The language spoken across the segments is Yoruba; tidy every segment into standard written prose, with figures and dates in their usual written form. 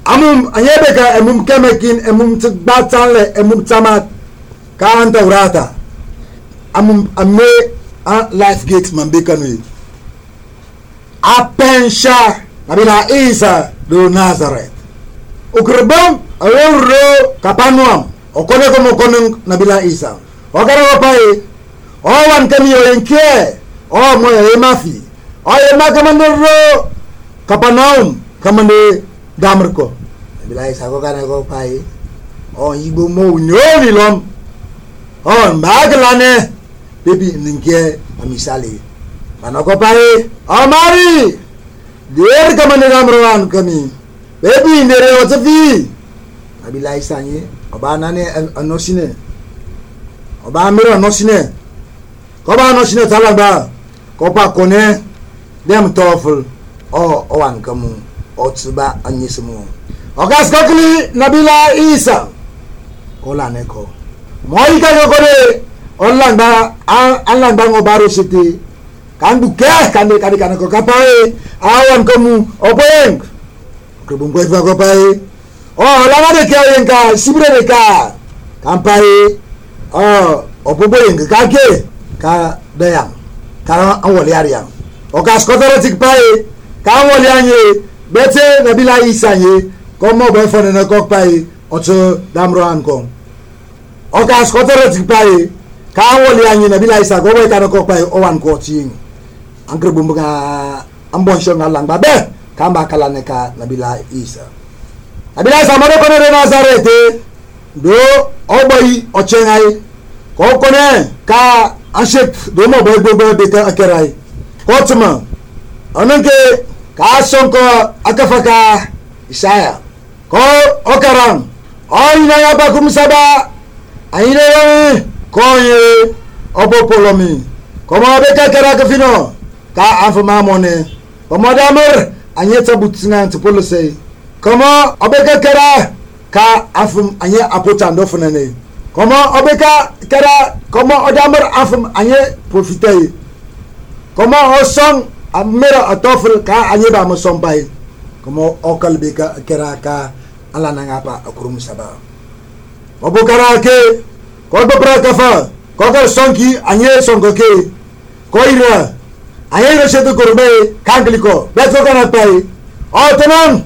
amum anyebeka emum kemekin emum tbatanle emum tamat ka anta urata amum ame a life gate mambekanwe apensha nabila Isa do Nazareth ukrebom awro kapanuam okone komo kono nabila Isa ogara wapai owan kami oyenke o moya emafi o ema kamandoro Kapanam kamande damerko nabila Isa ko kana ko pai o yibo mo nyoni lom on baglane bebi ninge amisali manoko pai o mari der kamande damroan kami bebi ndere otafi nabila Isa ni oba nane anosine oba mero anosine ko ba anosine talaba ko pa kone dem tofel o wan kamu o tsuba anyismu ogas kokli nabila Isa kola neko moi ka kokore olanga alanga ngobaro city kandu ke kande ko kapae awan kamu openg kebungwe va kapae o langa de ke yenka sibre de ka kampae o opoboyeng ka ke ka dayang ka awol yariang ogas kokore tikpae kawol yanye bete nabila Isa ye komo be fone na kokpai oto damro ankon okas kotoro tikpai kawol yanye nabila Isa go be kana kokpai owan ko ting angre bumbuga ambon shonga lamba be kamba kala neka nabila Isa maro kono de Nazareth do oboy ochengai ko kone ka ashek do mo boy be ka akerai kotuma ananke kasonko akafaka Isaya ko okaram ayina ya bakum saba ayina ya ko ye obopolomi komo beka kara kafino ka afama mone komo damer anyeta butinga tpolose komo obeka kara ka afum anye apota ndofunene komo obeka kara komo odamer afum anye profitay komo osong amera atofel ka anyeba mosombai komo okalbe ka keraka ala nangapa akurum saba obokara ke ko bopra kafa ko ka sonki anye sonko ke ko ira anye resheto kurbe kangliko beto kana pai o tenan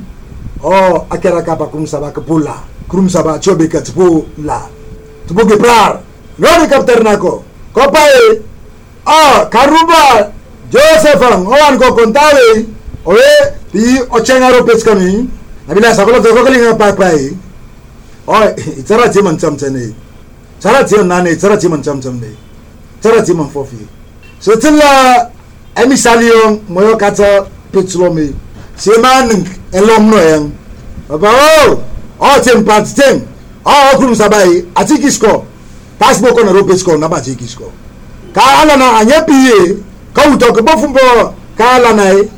o akera kapa kurum saba kapula kurum saba chobe ka tpu la tpu ke prar rodi kapternako ko pai o karuba Joseph owan ko kontawe owe ti ochengaro peskani nabila sakolo to kokelinga papai oy itara timan chamchane chara timan nane chara timan chamchamne chara timan fofi so tilla emisalion moyo kata petrome seman elomno yang baba o tem pat tem o kurum sabai atikisko pasbo ko na ropesko na batikisko ka ala na anyepiye kau to ke bofumbo kala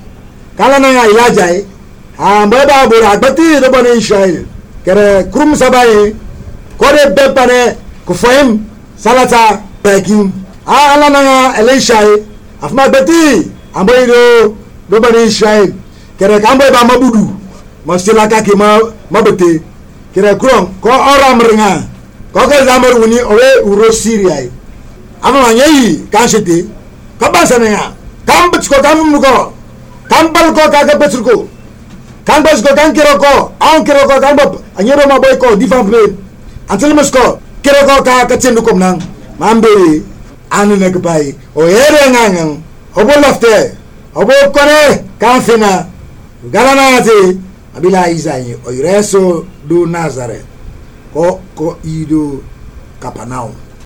na ilajai mbaba bora bati do bani Israel kere krum sabai kore bepane ku foim salata pekin ala na elishai afma bati ambai do bani Israel kere kambai ba mabudu masila ka ke mabete kere krom ko ora mringa ko ke zamar uni owe uro Syria ama nyi kanshete kabasa nega kambets ko kammugo kambal ko kaga petruko kambas ko kankero ko ankero ko kambab anyero maboy ko difambe antelmes ko kero ko ka katsendu kom nang mambe anu nek bai o ere ngangang obo lafte obo kone kafina galana ati abila Isa o ireso do Nazareth ko ido Kapanau